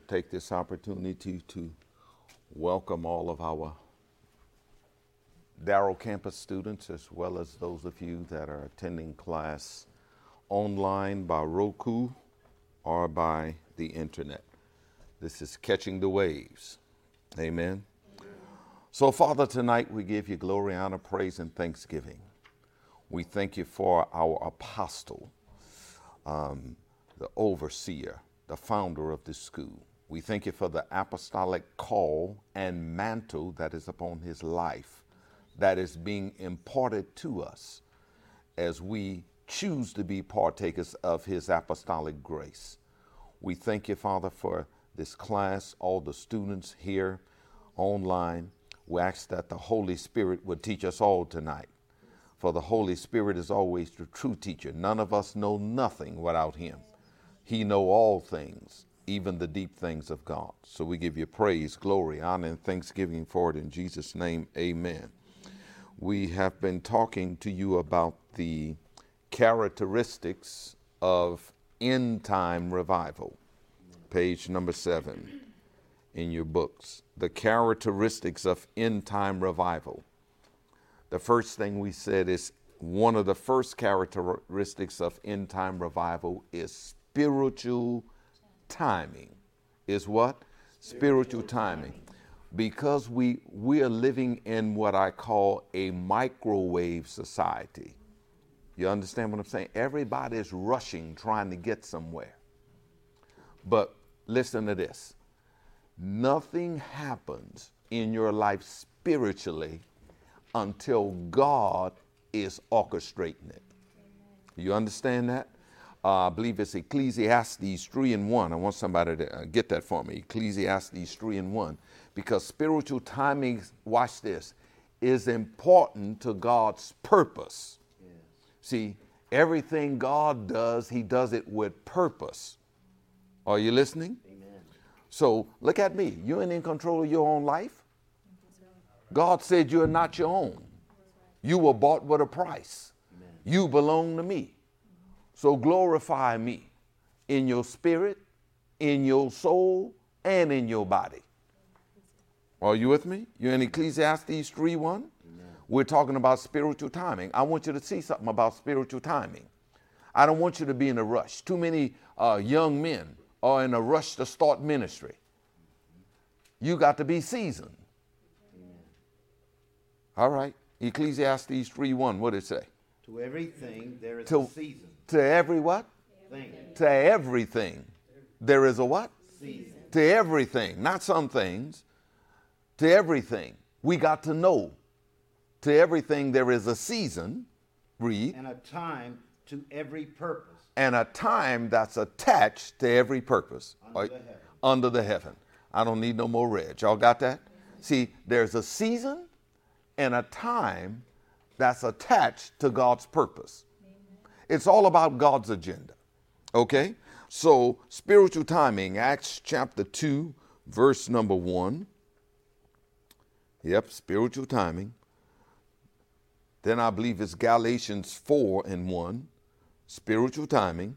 take this opportunity to welcome all of our Darrow campus students, as well as those of you that are attending class online by Roku or by the internet. This is Catching the Waves. Amen. So, Father, tonight we give you glory, honor, praise, and thanksgiving. We thank you for our apostle, the overseer, the founder of this school. We thank you for the apostolic call and mantle that is upon his life, that is being imparted to us as we choose to be partakers of his apostolic grace. We thank you, Father, for this class, all the students here online. We ask that the Holy Spirit would teach us all tonight, for the Holy Spirit is always the true teacher. None of us know nothing without him. He knows all things, even the deep things of God. So we give you praise, glory, honor, and thanksgiving for it in Jesus' name. Amen. We have been talking to you about the characteristics of end time revival. Page number 7 in your books. The characteristics of end time revival. The first thing we said is one of the first characteristics of end time revival is spiritual timing. Is what? Spiritual timing. Because we are living in what I call a microwave society. You understand what I'm saying? Everybody is rushing, trying to get somewhere. But listen to this. Nothing happens in your life spiritually until God is orchestrating it. You understand that? I believe it's Ecclesiastes 3:1. I want somebody to get that for me. Ecclesiastes 3:1. Because spiritual timing, watch this, is important to God's purpose. Yes. See, everything God does, he does it with purpose. Are you listening? Amen. So look at me. You ain't in control of your own life. God said you're not your own. You were bought with a price. Amen. You belong to me. So glorify me in your spirit, in your soul, and in your body. Are you with me? You're in Ecclesiastes 3:1. We're talking about spiritual timing. I want you to see something about spiritual timing. I don't want you to be in a rush. Too many young men are in a rush to start ministry. You got to be seasoned. All right. Ecclesiastes 3:1. What did it say? To everything there is a season. To every what? Thing. To everything there is a what? Season. To everything, not some things. To everything. We got to know. To everything there is a season. Read. And a time to every purpose. And a time that's attached to every purpose. Under the heaven. I don't need no more red. Y'all got that? See, there's a season and a time that's attached to God's purpose. It's all about God's agenda. Okay? So, spiritual timing, Acts chapter 2, verse number 1. Yep, spiritual timing. Then I believe it's Galatians 4:1. Spiritual timing.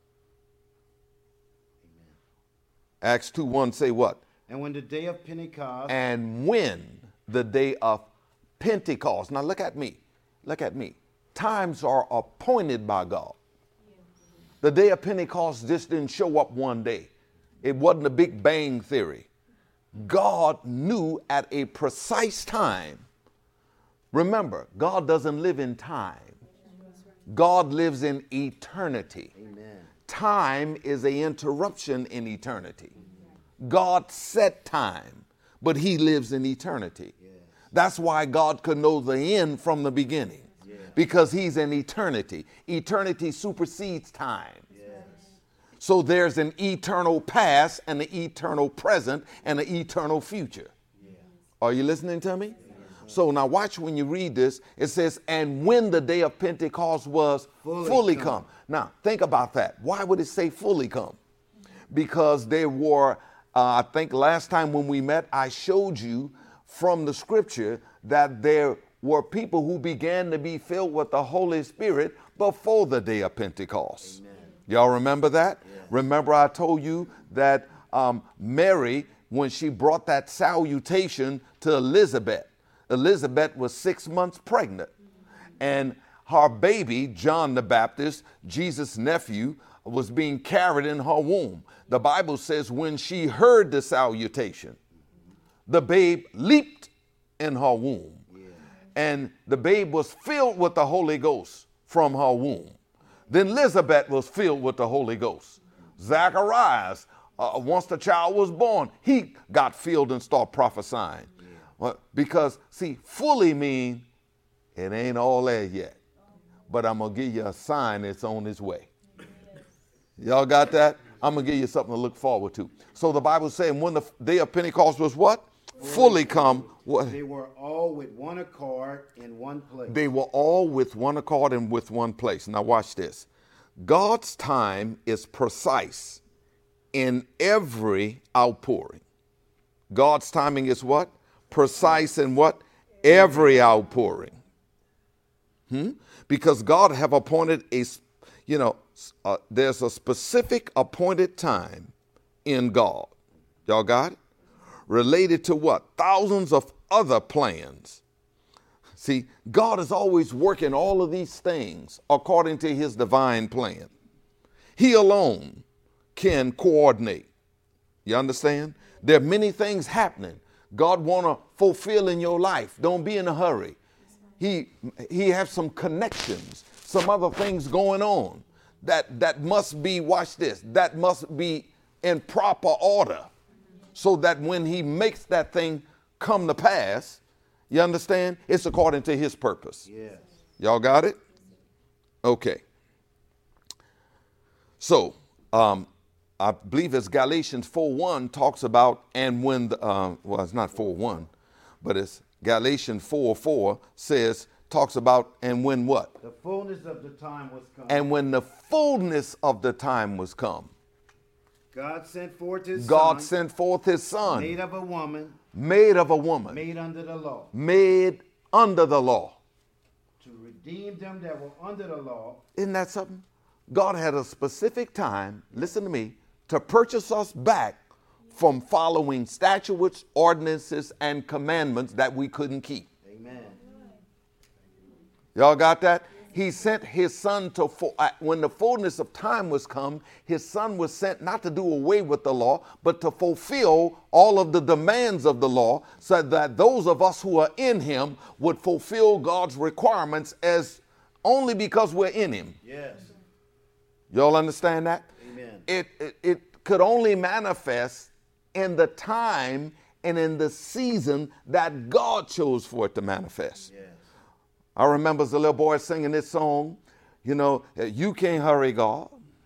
Amen. Acts 2:1 say what? And when the day of Pentecost. And when the day of Pentecost. Now look at me. Look at me. Times are appointed by God. The day of Pentecost just didn't show up one day. It wasn't a Big Bang theory. God knew at a precise time. Remember, God doesn't live in time. God lives in eternity. Amen. Time is an interruption in eternity. God set time, but he lives in eternity. Yes. That's why God could know the end from the beginning. Yes. Because he's in eternity. Eternity supersedes time. So there's an eternal past and an eternal present and an eternal future. Yeah. Are you listening to me? Yeah. So now watch when you read this. It says, and when the day of Pentecost was fully come. Now think about that. Why would it say fully come? Because there were, I think last time when we met, I showed you from the scripture that there were people who began to be filled with the Holy Spirit before the day of Pentecost. Amen. Y'all remember that? Yeah. Remember I told you that Mary, when she brought that salutation to Elizabeth. Elizabeth was 6 months pregnant. And her baby, John the Baptist, Jesus' nephew, was being carried in her womb. The Bible says when she heard the salutation, the babe leaped in her womb. And the babe was filled with the Holy Ghost from her womb. Then Elizabeth was filled with the Holy Ghost. Zacharias, once the child was born, he got filled and started prophesying. Well, because, see, fully mean it ain't all there yet. But I'm going to give you a sign it's on its way. Y'all got that? I'm going to give you something to look forward to. So the Bible is saying when the day of Pentecost was what? Fully come. What? They were all with one accord in one place. They were all with one accord and with one place. Now watch this. God's time is precise in every outpouring. God's timing is what? Precise in what? Every outpouring. Because God have appointed there's a specific appointed time in God. Y'all got it? Related to what? Thousands of other plans. See, God is always working all of these things according to his divine plan. He alone can coordinate. You understand? There are many things happening God want to fulfill in your life. Don't be in a hurry. He has some connections, some other things going on that must be, watch this, that must be in proper order so that when he makes that thing come to pass, you understand? It's according to his purpose. Yes. Y'all got it? Okay. So, I believe it's Galatians 4:1 talks about, and when it's not 4:1, but it's Galatians 4:4 talks about, and when what? The fullness of the time was come. And when the fullness of the time was come. God sent forth his God son. sent forth his son. Made of a woman. Made of a woman. Made under the law. Made under the law. To redeem them that were under the law. Isn't that something? God had a specific time, listen to me, to purchase us back from following statutes, ordinances, and commandments that we couldn't keep. Amen. Y'all got that? He sent his son when the fullness of time was come, his son was sent not to do away with the law, but to fulfill all of the demands of the law so that those of us who are in him would fulfill God's requirements as only because we're in him. Yes. Y'all understand that? Amen. It could only manifest in the time and in the season that God chose for it to manifest. Yes. I remember as a little boy singing this song, you can't hurry God.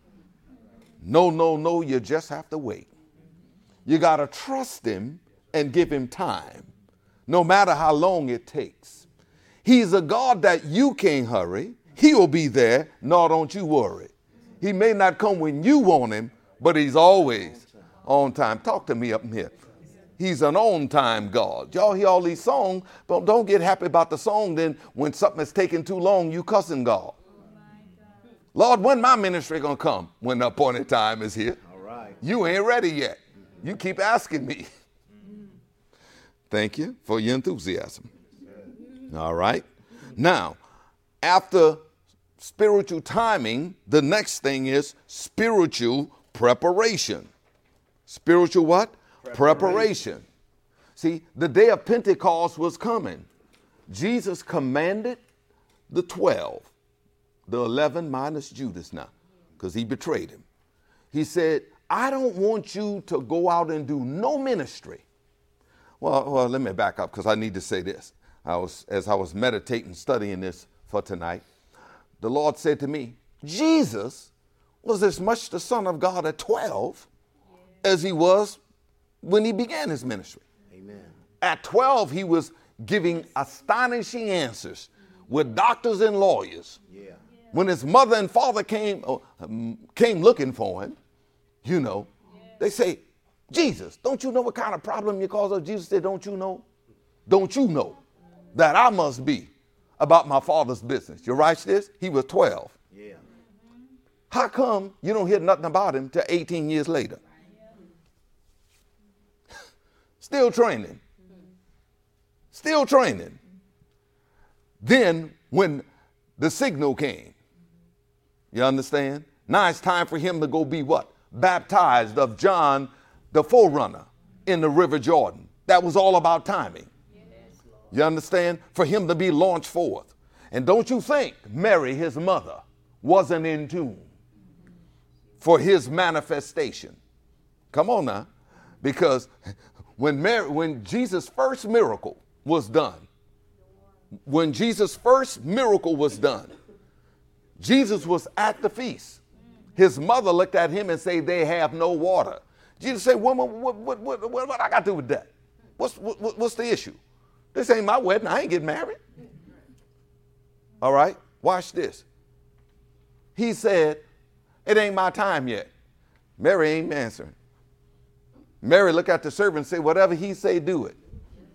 No, you just have to wait. You got to trust him and give him time, no matter how long it takes. He's a God that you can't hurry. He'll be there, no, don't you worry. He may not come when you want him, but he's always on time. Talk to me up here. He's an on-time God. Y'all hear all these songs, but don't get happy about the song. Then when something is taking too long, you cussing God. Lord, when my ministry going to come? When the appointed time is here. All right. You ain't ready yet. You keep asking me. Thank you for your enthusiasm. All right. Now, after spiritual timing, the next thing is spiritual preparation. Spiritual what? Preparation. See, the day of Pentecost was coming. Jesus commanded the 12, the 11 minus Judas now, because he betrayed him. He said, I don't want you to go out and do no ministry. Well, let me back up because I need to say this. As I was meditating, studying this for tonight, the Lord said to me, Jesus was as much the Son of God at 12 as he was when he began his ministry. Amen. At 12, he was giving astonishing answers with doctors and lawyers. Yeah. When his mother and father came looking for him, they say, Jesus, don't you know what kind of problem you cause us? Jesus said, don't you know? Don't you know that I must be about my father's business? You write this? He was 12. Yeah. How come you don't hear nothing about him till 18 years later? Still training. Still training. Then when the signal came, you understand? Now it's time for him to go be what? Baptized of John, the forerunner, in the River Jordan. That was all about timing. You understand? For him to be launched forth. And don't you think Mary, his mother, wasn't in tune for his manifestation? Come on now. Because when Jesus' first miracle was done, Jesus was at the feast. His mother looked at him and said, they have no water. Jesus said, woman, what I got to do with that? What's the issue? This ain't my wedding. I ain't getting married. All right, watch this. He said, it ain't my time yet. Mary ain't answering. Mary looked at the servant and said, whatever he say, do it.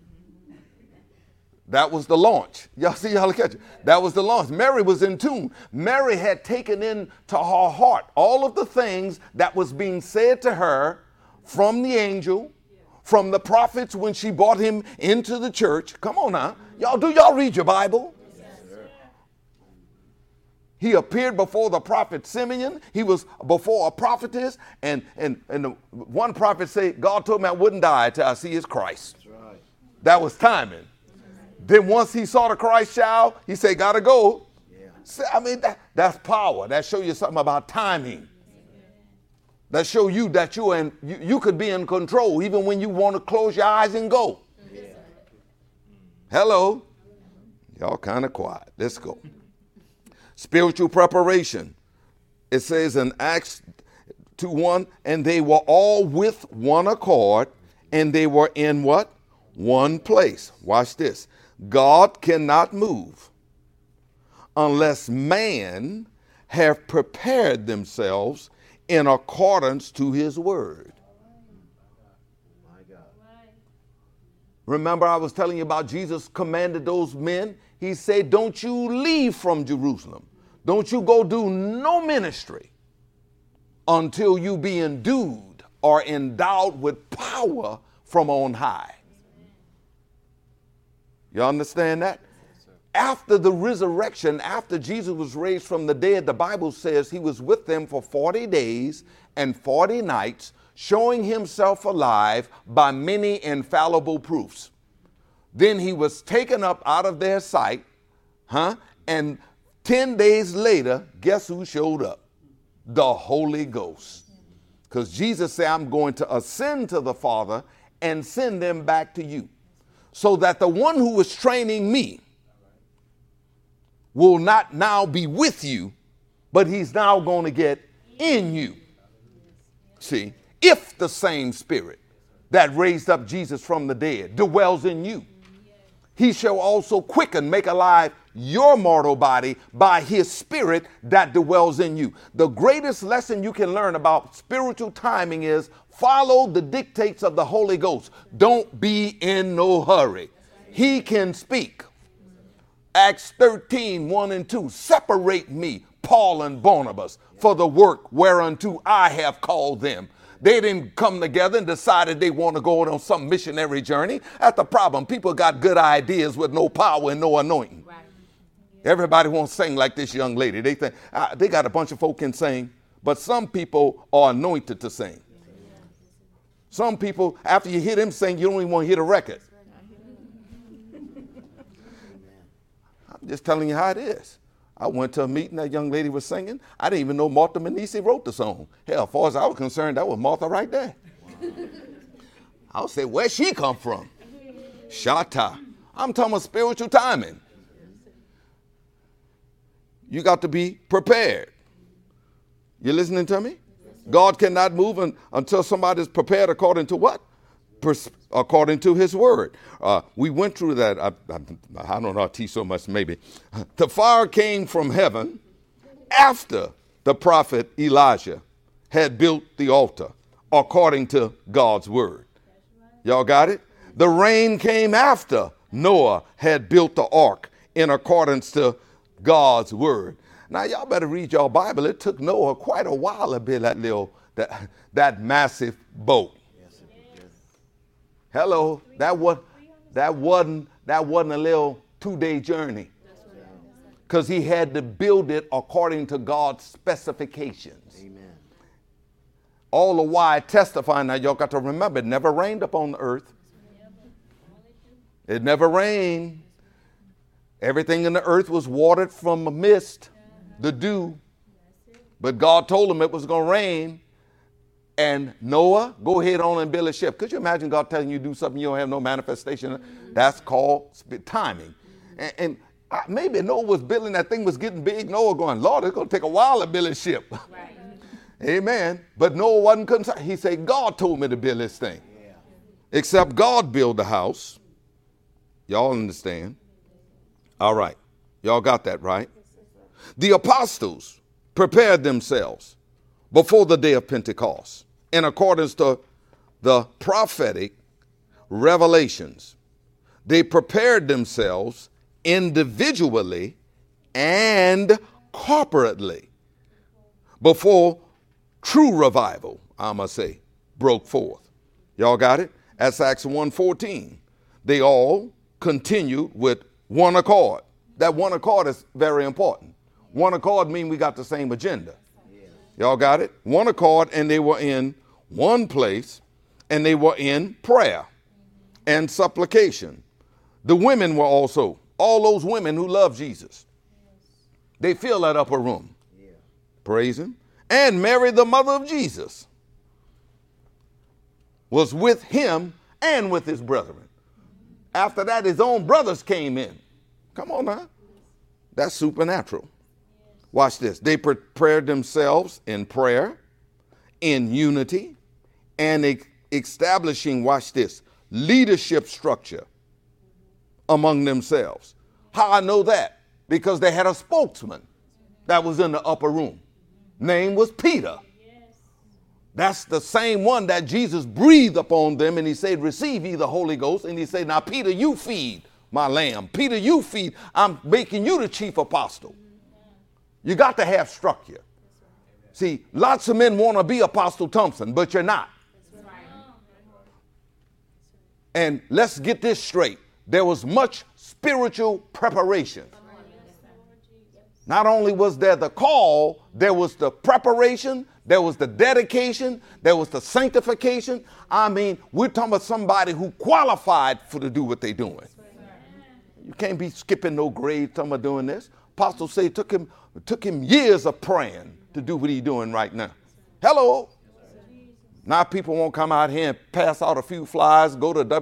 That was the launch. Y'all see, y'all look at you. That was the launch. Mary was in tune. Mary had taken into her heart all of the things that was being said to her from the angel, from the prophets when she brought him into the church. Come on now. Y'all read your Bible? He appeared before the prophet Simeon. He was before a prophetess. And the one prophet said, God told me I wouldn't die till I see his Christ. That's right. That was timing. Then once he saw the Christ child, he said, gotta go. Yeah. I mean, that's power. That shows you something about timing. That show you that you could be in control even when you want to close your eyes and go. Yeah. Hello. Y'all kind of quiet. Let's go. Spiritual preparation. It says in Acts 2:1, and they were all with one accord, and they were in what? One place. Watch this. God cannot move unless man have prepared themselves in accordance to his word. My God. Remember I was telling you about Jesus commanded those men. He said, don't you leave from Jerusalem. Don't you go do no ministry until you be endued or endowed with power from on high. You understand that? After the resurrection, after Jesus was raised from the dead, the Bible says he was with them for 40 days and 40 nights, showing himself alive by many infallible proofs. Then he was taken up out of their sight, and 10 days later, guess who showed up? The Holy Ghost. Because Jesus said, I'm going to ascend to the Father and send them back to you. So that the one who is training me will not now be with you, but he's now going to get in you. See, if the same spirit that raised up Jesus from the dead dwells in you, he shall also quicken, make alive your mortal body by his spirit that dwells in you. The greatest lesson you can learn about spiritual timing is follow the dictates of the Holy Ghost. Don't be in no hurry. He can speak. Acts 13:1-2. Separate me, Paul and Barnabas, for the work whereunto I have called them. They didn't come together and decided they want to go on some missionary journey. That's the problem. People got good ideas with no power and no anointing. Right. Everybody wants to sing like this young lady. They think they got a bunch of folk can sing, but some people are anointed to sing. Some people, after you hear them sing, you don't even want to hear the record. I'm just telling you how it is. I went to a meeting, that young lady was singing. I didn't even know Martha Manisi wrote the song. Hell, as far as I was concerned, that was Martha right there. I would say, where'd she come from? Shatta. I'm talking about spiritual timing. You got to be prepared. You listening to me? God cannot move until somebody's prepared according to what? According to his word. We went through that. I don't know, I teach so much maybe. The fire came from heaven after the prophet Elijah had built the altar according to God's word. Y'all got it? The rain came after Noah had built the ark in accordance to God's word. Now y'all better read your Bible. It took Noah quite a while to build that massive boat. Hello, that wasn't a little 2-day journey. Because he had to build it according to God's specifications. Amen. All the while testifying. Now y'all got to remember, it never rained upon the earth. It never rained. Everything in the earth was watered from a mist, the dew. But God told him it was going to rain. And Noah, go ahead on and build a ship. Could you imagine God telling you to do something you don't have no manifestation? That's called timing. And maybe Noah was building, that thing was getting big. Noah going, Lord, it's going to take a while to build a ship. Right. Amen. But Noah wasn't concerned. He said, God told me to build this thing. Yeah. Except God built the house. Y'all understand? All right. Y'all got that, right? The apostles prepared themselves before the day of Pentecost in accordance to the prophetic revelations. They prepared themselves individually and corporately before true revival, I must say, broke forth. Y'all got it? That's Acts 1:14. They all continued with one accord. That one accord is very important. One accord means we got the same agenda. Y'all got it? One accord, and they were in one place, and they were in prayer and supplication. The women were also, all those women who love Jesus. They fill that upper room. Yeah. Praise him. And Mary, the mother of Jesus, was with him and with his brethren. After that, his own brothers came in. Come on now. That's supernatural. Watch this. They prepared themselves in prayer, in unity, and establishing, watch this, leadership structure among themselves. How I know that? Because they had a spokesman that was in the upper room. Name was Peter. That's the same one that Jesus breathed upon them, and he said, receive ye the Holy Ghost. And he said, now, Peter, you feed my lamb. Peter, you feed. I'm making you the chief apostle. You got to have structure. See, lots of men want to be Apostle Thompson, but you're not. And let's get this straight. There was much spiritual preparation. Not only was there the call, there was the preparation, there was the dedication, there was the sanctification. I mean, we're talking about somebody who qualified to do what they're doing. You can't be skipping no grades talking about doing this. Apostles say it took him years of praying to do what he's doing right now. Hello. Now people won't come out here and pass out a few flyers, go to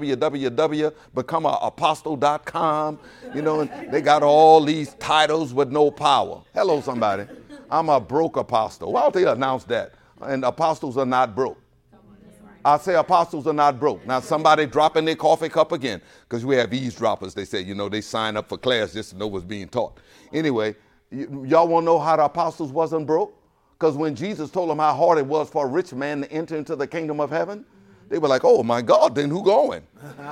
www.becomeapostle.com, and they got all these titles with no power. Hello, somebody. I'm a broke apostle. Why don't they announce that? And apostles are not broke. I say apostles are not broke. Now somebody dropping their coffee cup again, because we have eavesdroppers. They say, they sign up for class just to know what's being taught. Anyway, y'all want to know how the apostles wasn't broke? Because when Jesus told them how hard it was for a rich man to enter into the kingdom of heaven, they were like, oh my God, then who going?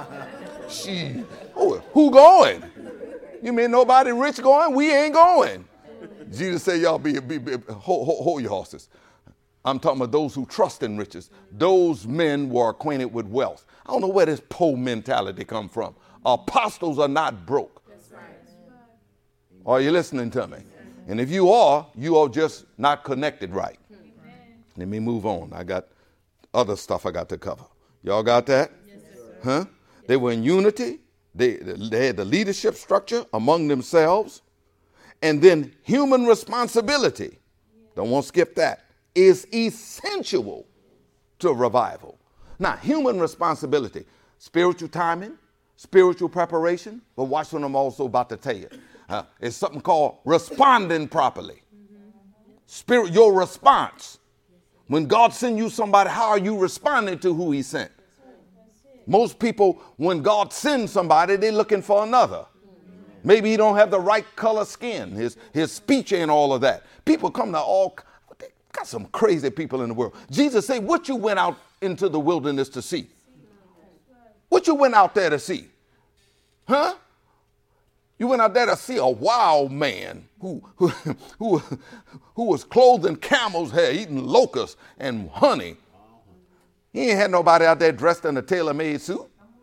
Who going? You mean nobody rich going? We ain't going. Jesus said, y'all hold your horses. I'm talking about those who trust in riches. Those men were acquainted with wealth. I don't know where this poor mentality come from. Apostles are not broke. That's right. Are you listening to me? And if you are just not connected right. Let me move on. I got other stuff I got to cover. Y'all got that? Yes, huh? They were in unity. They had the leadership structure among themselves. And then human responsibility, don't want to skip that, is essential to revival. Now, human responsibility, spiritual timing, spiritual preparation, but watch what I'm also about to tell you. It's something called responding properly. Your response. When God sends you somebody, how are you responding to who he sent? Most people, when God sends somebody, they're looking for another. Maybe he don't have the right color skin. His speech ain't all of that. People come to got some crazy people in the world. Jesus said, what you went out into the wilderness to see? What you went out there to see? Huh? You went out there to see a wild man who was clothed in camel's hair, eating locusts and honey. He ain't had nobody out there dressed in a tailor-made suit.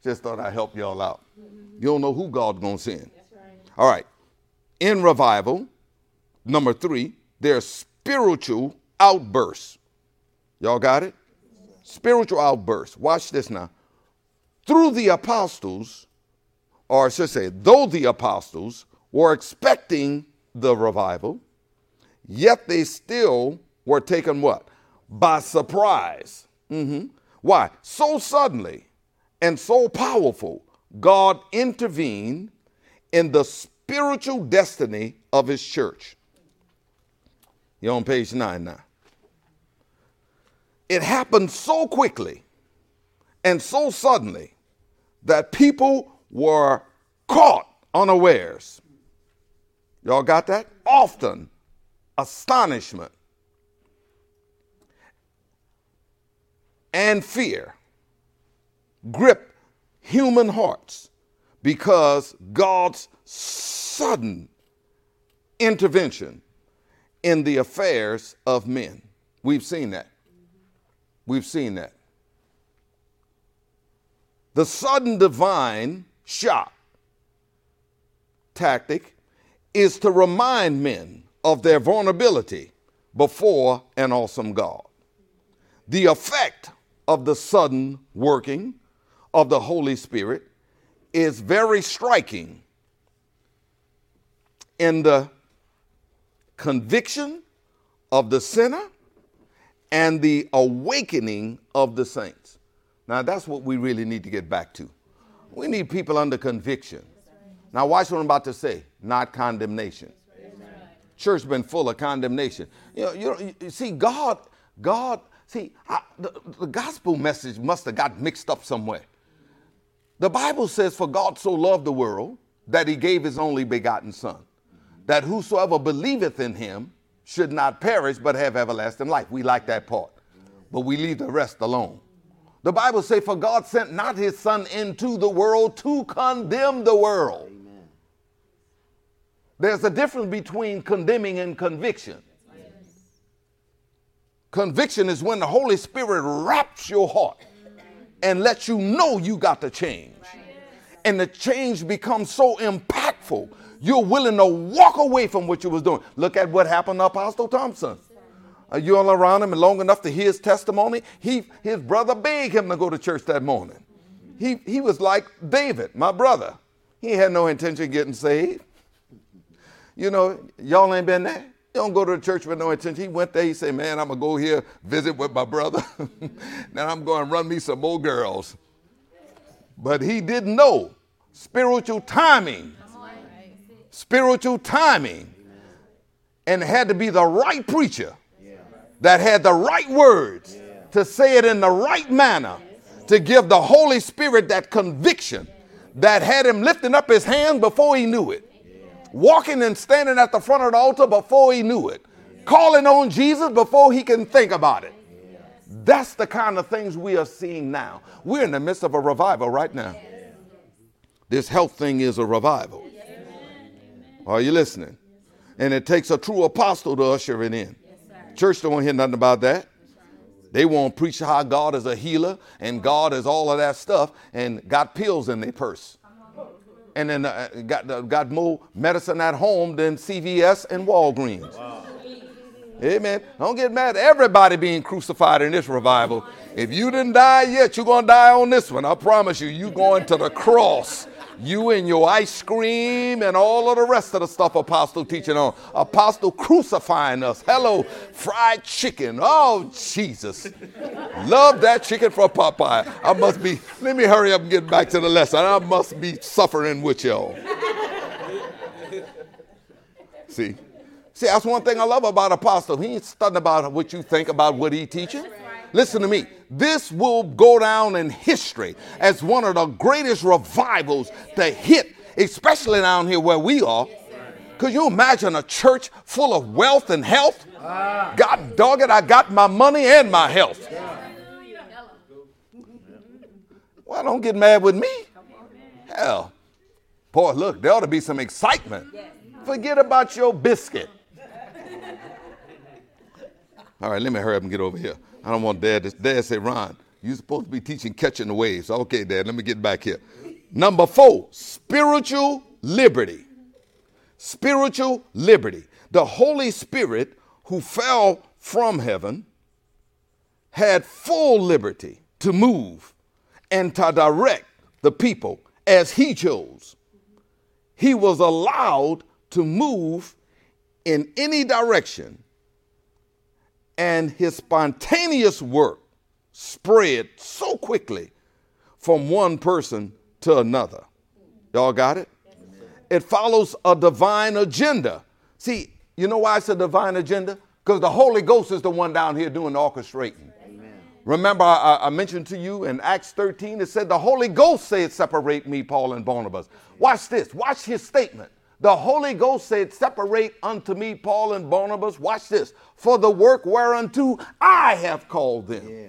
Just thought I'd help y'all out. You don't know who God's going to send. All right. In revival, number 3, there's spiritual outbursts. Y'all got it? Spiritual outbursts. Watch this now. Through the apostles, or I should say, though the apostles were expecting the revival, yet they still were taken what? By surprise. Why? So suddenly and so powerful, God intervened in the spiritual destiny of his church. You're on page 9 now. It happened so quickly and so suddenly that people were caught unawares. Y'all got that? Often astonishment and fear grip human hearts because God's sudden intervention in the affairs of men. We've seen that. We've seen that. The sudden divine shock tactic is to remind men of their vulnerability before an awesome God. The effect of the sudden working of the Holy Spirit is very striking in the conviction of the sinner and the awakening of the saints. Now, that's what we really need to get back to. We need people under conviction. Now, watch what I'm about to say, not condemnation. Church been full of condemnation. You see, the gospel message must have got mixed up somewhere. The Bible says, for God so loved the world that he gave his only begotten son, that whosoever believeth in him should not perish but have everlasting life. We like that part, but we leave the rest alone. The Bible says, for God sent not his son into the world to condemn the world. Amen. There's a difference between condemning and conviction. Yes. Conviction is when the Holy Spirit wraps your heart and lets you know you got to change. And the change becomes so impactful, you're willing to walk away from what you was doing. Look at what happened to Apostle Thompson. You all around him long enough to hear his testimony. His brother begged him to go to church that morning. He was like David, my brother. He had no intention of getting saved. You know, y'all ain't been there. You don't go to the church with no intention. He went there. He said, man, I'm going to go here, visit with my brother. Then I'm going to run me some more girls. But he didn't know spiritual timing. Spiritual timing. And it had to be the right preacher that had the right words to say it in the right manner, to give the Holy Spirit that conviction that had him lifting up his hands before he knew it, walking and standing at the front of the altar before he knew it, calling on Jesus before he can think about it. That's the kind of things we are seeing now. We're in the midst of a revival right now. This health thing is a revival. Are you listening? And it takes a true apostle to usher it in. Church don't want to hear nothing about that. They won't preach how God is a healer and God is all of that stuff and got pills in their purse. And then got more medicine at home than CVS and Walgreens. Wow. Amen. Don't get mad. Everybody being crucified in this revival. If you didn't die yet, you're going to die on this one. I promise you, you're going to the cross. You and your ice cream and all of the rest of the stuff Apostle teaching on. Apostle crucifying us. Hello, fried chicken. Oh, Jesus. Love that chicken from Popeye. Let me hurry up and get back to the lesson. I must be suffering with y'all. See, that's one thing I love about Apostle. He ain't studying about what you think about what he teaching. Listen to me. This will go down in history as one of the greatest revivals to hit, especially down here where we are. Could you imagine a church full of wealth and health? God dog it, I got my money and my health. Well, don't get mad with me. Hell, boy, look, there ought to be some excitement. Forget about your biscuit. All right, let me hurry up and get over here. I don't want Dad to say, Ron, You're supposed to be teaching catching the waves. Okay, Dad, let me get back here. Number 4, spiritual liberty. Spiritual liberty. The Holy Spirit who fell from heaven had full liberty to move and to direct the people as he chose. He was allowed to move in any direction, and his spontaneous work spread so quickly from one person to another. Y'all got it? It follows a divine agenda. See, you know why it's a divine agenda? Because the Holy Ghost is the one down here doing the orchestrating. Amen. Remember, I mentioned to you in Acts 13, it said the Holy Ghost said, separate me, Paul and Barnabas. Watch this. Watch his statement. The Holy Ghost said, separate unto me, Paul and Barnabas. Watch this. For the work whereunto I have called them. Yeah.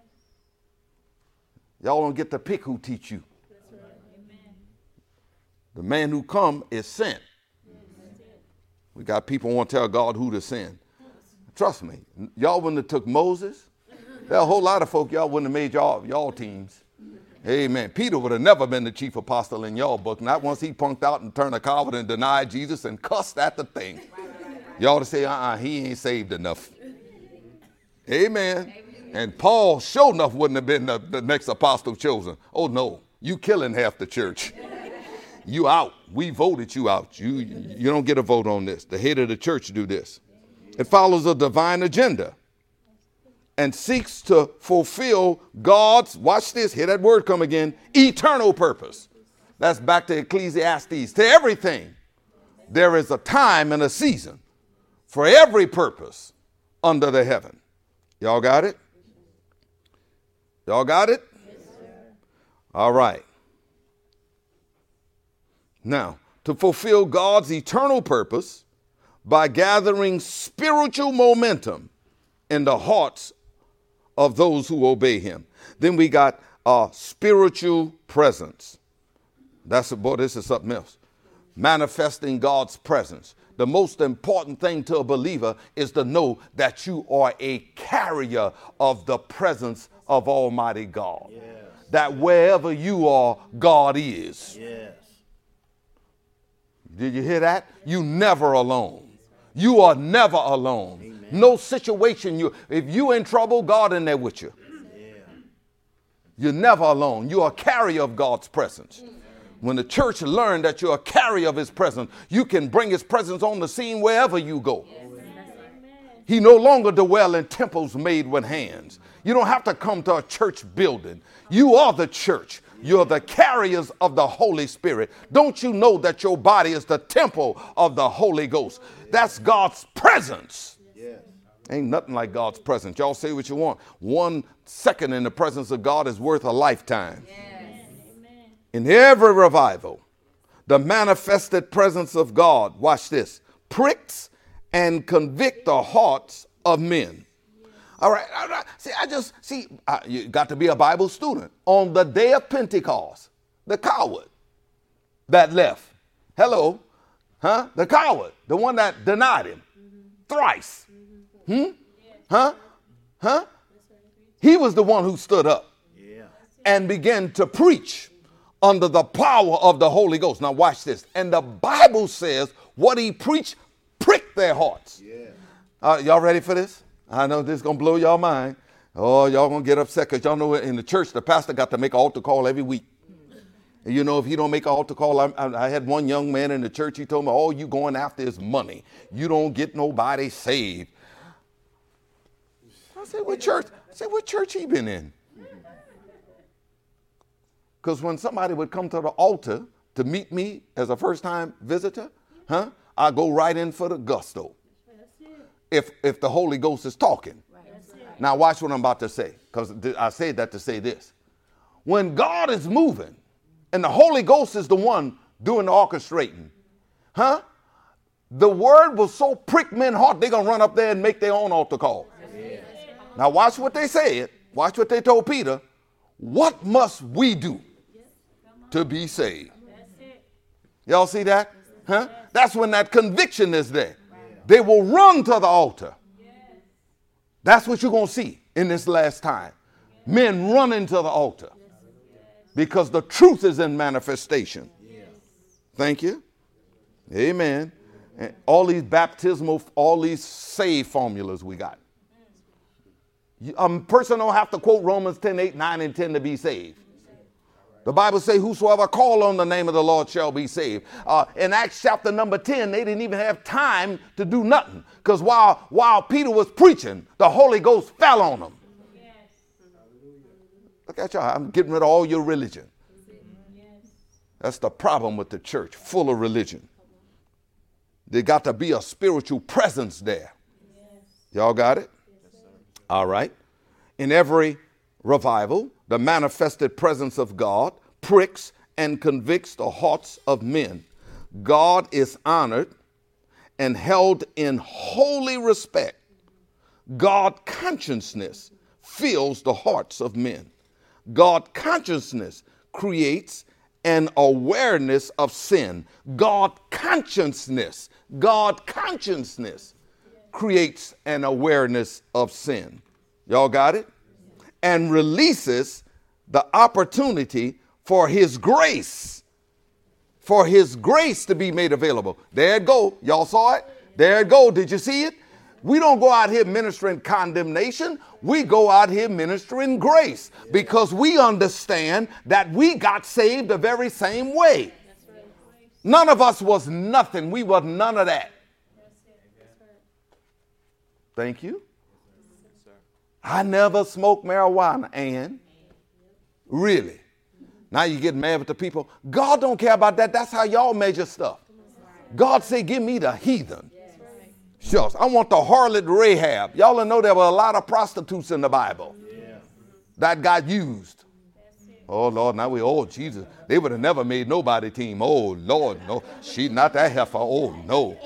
Y'all don't get to pick who teach you. Right. The man who come is sent. We got people who want to tell God who to send. Trust me, y'all wouldn't have took Moses. There are a whole lot of folk y'all wouldn't have made y'all teams. Amen. Peter would have never been the chief apostle in y'all book. Not once he punked out and turned a coward and denied Jesus and cussed at the thing. Y'all to say, he ain't saved enough. Amen. And Paul sure enough wouldn't have been the next apostle chosen. Oh no, you killing half the church. You out. We voted you out. You don't get a vote on this. The head of the church do this. It follows a divine agenda and seeks to fulfill God's, watch this, hear that word come again, eternal purpose. That's back to Ecclesiastes. To everything, there is a time and a season for every purpose under the heaven. Y'all got it? Y'all got it? Yes, sir. All right. Now, to fulfill God's eternal purpose by gathering spiritual momentum in the hearts of those who obey him. Then we got spiritual presence. This is something else. Manifesting God's presence. The most important thing to a believer is to know that you are a carrier of the presence of Almighty God. Yes. That wherever you are, God is. Yes. Did you hear that? You never alone. You are never alone. Amen. No situation. If you're in trouble, God in there with you. Yeah. You're never alone. You're a carrier of God's presence. When the church learned that you're a carrier of his presence, you can bring his presence on the scene wherever you go. Yes. He no longer dwells in temples made with hands. You don't have to come to a church building. You are the church. You're the carriers of the Holy Spirit. Don't you know that your body is the temple of the Holy Ghost? That's God's presence. Yes. Ain't nothing like God's presence. Y'all say what you want. 1 second in the presence of God is worth a lifetime. Yes. In every revival, the manifested presence of God, watch this, pricks and convict the hearts of men. All right. You got to be a Bible student. On the day of Pentecost, the coward that left. Hello. Huh? The coward. The one that denied him thrice. Huh? He was the one who stood up and began to preach under the power of the Holy Ghost. Now watch this. And the Bible says what he preached pricked their hearts. Y'all ready for this? I know this is going to blow y'all mind. Oh, y'all going to get upset because y'all know in the church, the pastor got to make an altar call every week. And you know, if he don't make an altar call, I had one young man in the church, he told me, all you going after is money. You don't get nobody saved. I said, what church he been in? Because when somebody would come to the altar to meet me as a first-time visitor, I go right in for the gusto. If the Holy Ghost is talking. Right. Now watch what I'm about to say, because I said that to say this. When God is moving and the Holy Ghost is the one doing the orchestrating, the word will so prick men's heart, they're going to run up there and make their own altar call. Yes. Now watch what they said. Watch what they told Peter. What must we do to be saved? Y'all see that? That's when that conviction is there. They will run to the altar. That's what you're going to see in this last time. Men run into the altar because the truth is in manifestation. Thank you. Amen. And all these baptismal, all these save formulas we got. A person don't have to quote Romans 10, 8, 9, and 10 to be saved. The Bible says, whosoever call on the name of the Lord shall be saved. In Acts chapter number 10, they didn't even have time to do nothing. Because while Peter was preaching, the Holy Ghost fell on them. Look at y'all. I'm getting rid of all your religion. That's the problem with the church, full of religion. There got to be a spiritual presence there. Y'all got it? All right. In every revival, the manifested presence of God pricks and convicts the hearts of men. God is honored and held in holy respect. God consciousness fills the hearts of men. God consciousness creates an awareness of sin. God consciousness creates an awareness of sin. Y'all got it? And releases the opportunity for his grace to be made available. There it go. Y'all saw it? There it go. Did you see it? We don't go out here ministering condemnation. We go out here ministering grace because we understand that we got saved the very same way. None of us was nothing. We were none of that. Thank you. I never smoked marijuana, and really. Now you get mad with the people. God don't care about that. That's how y'all measure stuff. God say, give me the heathen. Shucks, I want the harlot Rahab. Y'all know there were a lot of prostitutes in the Bible that got used. Oh, Lord, now Jesus, they would have never made nobody team. Oh, Lord, no, she's not that heifer. Oh, no.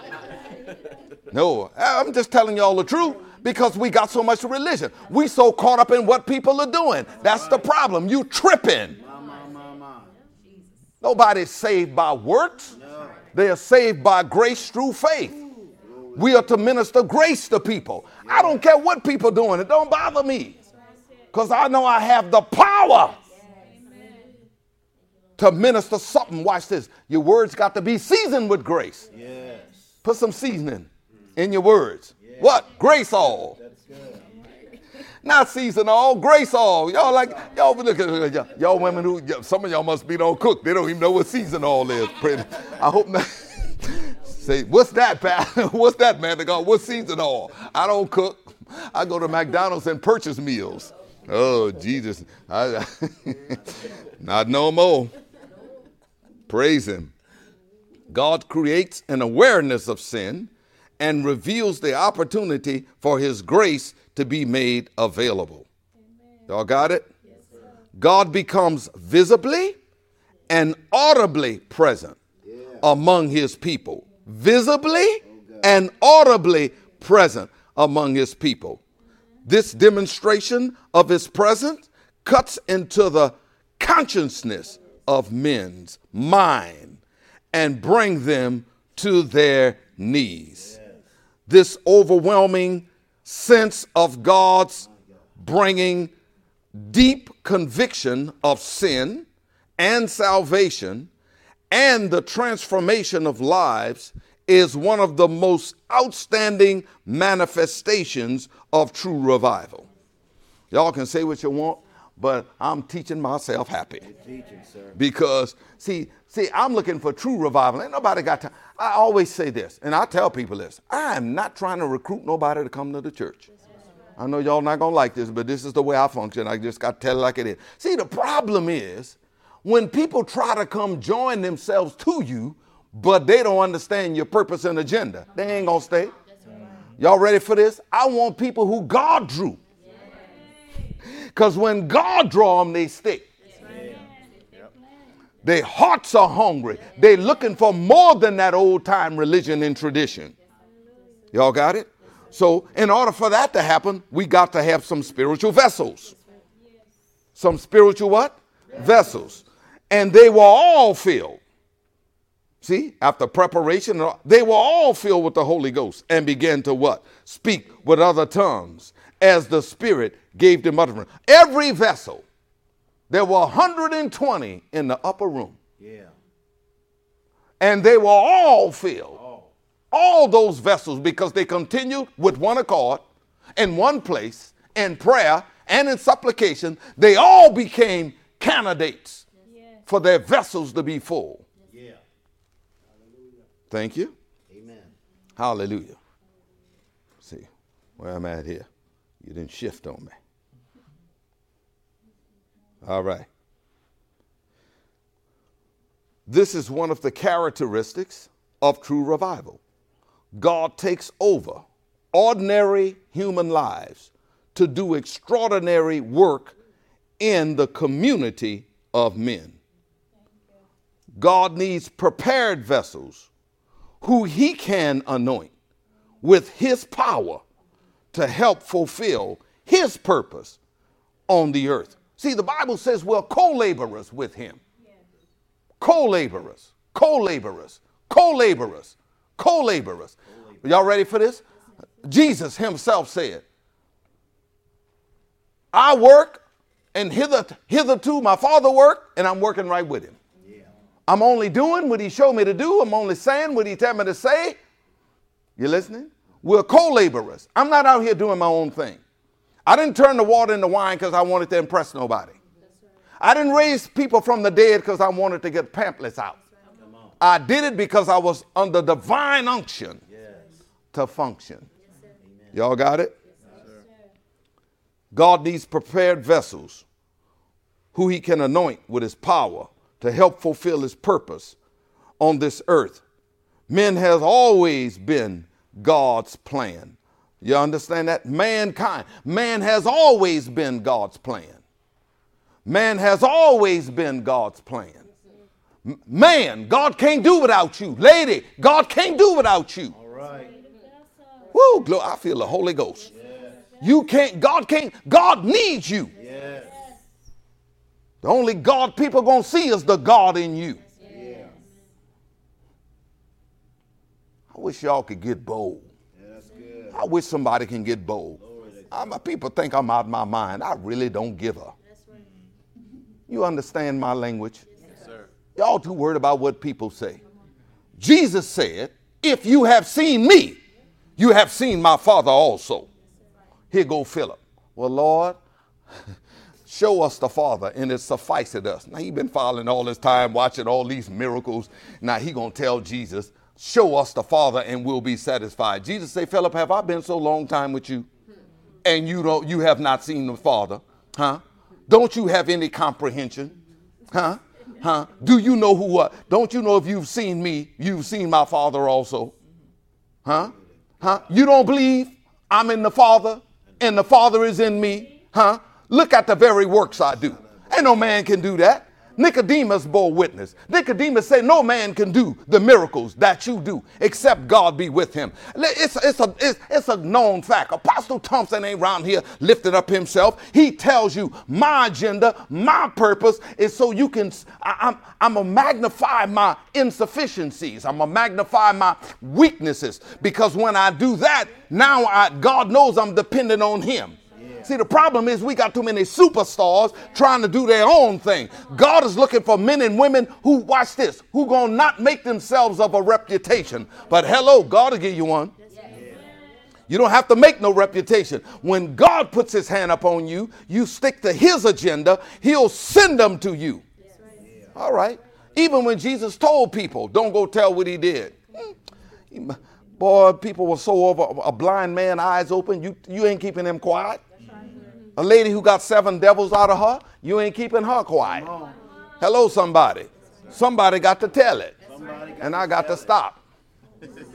No, I'm just telling y'all the truth because we got so much religion. We so caught up in what people are doing. That's the problem. You tripping. Nobody's saved by works. They are saved by grace through faith. We are to minister grace to people. I don't care what people are doing. It don't bother me because I know I have the power to minister something. Watch this. Your words got to be seasoned with grace. Yes. Put some seasoning in your words. Yes. What? Grace all. That's good. Not season all, grace all. Y'all like, y'all look at y'all women who, some of y'all must be don't cook. They don't even know what season all is. I hope not. Say, what's that, Pat? What's that, man? They go, what's season all? I don't cook. I go to McDonald's and purchase meals. Oh, Jesus. Not no more. Praise him. God creates an awareness of sin and reveals the opportunity for his grace to be made available. Y'all got it? God becomes visibly and audibly present among his people. Visibly and audibly present among his people. This demonstration of his presence cuts into the consciousness of men's mind and bring them to their knees. This overwhelming sense of God's bringing deep conviction of sin and salvation and the transformation of lives is one of the most outstanding manifestations of true revival. Y'all can say what you want, but I'm teaching myself happy. Because, see, I'm looking for true revival. Ain't nobody got time. I always say this, and I tell people this. I am not trying to recruit nobody to come to the church. I know y'all not going to like this, but this is the way I function. I just got to tell it like it is. See, the problem is when people try to come join themselves to you, but they don't understand your purpose and agenda, they ain't going to stay. Y'all ready for this? I want people who God drew. Because when God draw them, they stick. Their hearts are hungry. They're looking for more than that old time religion and tradition. Y'all got it? So in order for that to happen, we got to have some spiritual vessels. Some spiritual what? Vessels. And they were all filled. See, after preparation, they were all filled with the Holy Ghost and began to what? Speak with other tongues as the Spirit gave them utterance. Every vessel, there were 120 in the upper room. Yeah. And they were all filled. All those vessels, because they continued with one accord, in one place, in prayer and in supplication. They all became candidates for their vessels to be full. Yeah. Thank you. Amen. Hallelujah. See where I'm at here. You didn't shift on me. All right. This is one of the characteristics of true revival. God takes over ordinary human lives to do extraordinary work in the community of men. God needs prepared vessels who he can anoint with his power to help fulfill his purpose on the earth. See, the Bible says we're co-laborers with him. Co-laborers, co-laborers, co-laborers, co-laborers. Y'all ready for this? Jesus himself said, I work, and hitherto my Father worked, and I'm working right with him. Yeah. I'm only doing what he showed me to do. I'm only saying what he told me to say. You listening? We're co-laborers. I'm not out here doing my own thing. I didn't turn the water into wine because I wanted to impress nobody. I didn't raise people from the dead because I wanted to get pamphlets out. I did it because I was under divine unction to function. Y'all got it? God needs prepared vessels who he can anoint with his power to help fulfill his purpose on this earth. Men has always been God's plan. You understand that? Mankind. Man has always been God's plan. Man has always been God's plan. Man, God can't do without you. Lady, God can't do without you. All right. Woo, I feel the Holy Ghost. Yes. You can't, God needs you. Yes. The only God people going to see is the God in you. Yes. I wish y'all could get bold. Yeah, that's good. I wish somebody can get bold. People think I'm out of my mind. I really don't give a. You understand my language? Yes, sir. Y'all too worried about what people say. Jesus said, if you have seen me, you have seen my Father also. Here go Philip. Well, Lord, show us the Father, and it sufficeth us. Now, he been following all this time, watching all these miracles. Now, he going to tell Jesus, show us the Father, and we'll be satisfied. Jesus say, Philip, have I been so long time with you, and you have not seen the Father? Huh? Don't you have any comprehension? Huh? Huh? Do you know who? Don't you know if you've seen me, you've seen my Father also? Huh? Huh? You don't believe I'm in the Father and the Father is in me? Huh? Look at the very works I do. Ain't no man can do that. Nicodemus bore witness. Nicodemus said no man can do the miracles that you do except God be with him. It's a known fact. Apostle Thompson ain't around here lifting up himself. He tells you my agenda, my purpose is so you can, I'm going to magnify my insufficiencies. I'm going to magnify my weaknesses, because when I do that, now God knows I'm dependent on him. See, the problem is we got too many superstars trying to do their own thing. God is looking for men and women who, watch this, who gonna not make themselves of a reputation. But hello, God will give you one. You don't have to make no reputation. When God puts his hand upon you, you stick to his agenda, he'll send them to you. All right. Even when Jesus told people, don't go tell what he did. Boy, people were so over a blind man, eyes open, you ain't keeping them quiet. A lady who got 7 devils out of her, you ain't keeping her quiet. Hello, somebody. Somebody got to tell it. And I got to stop.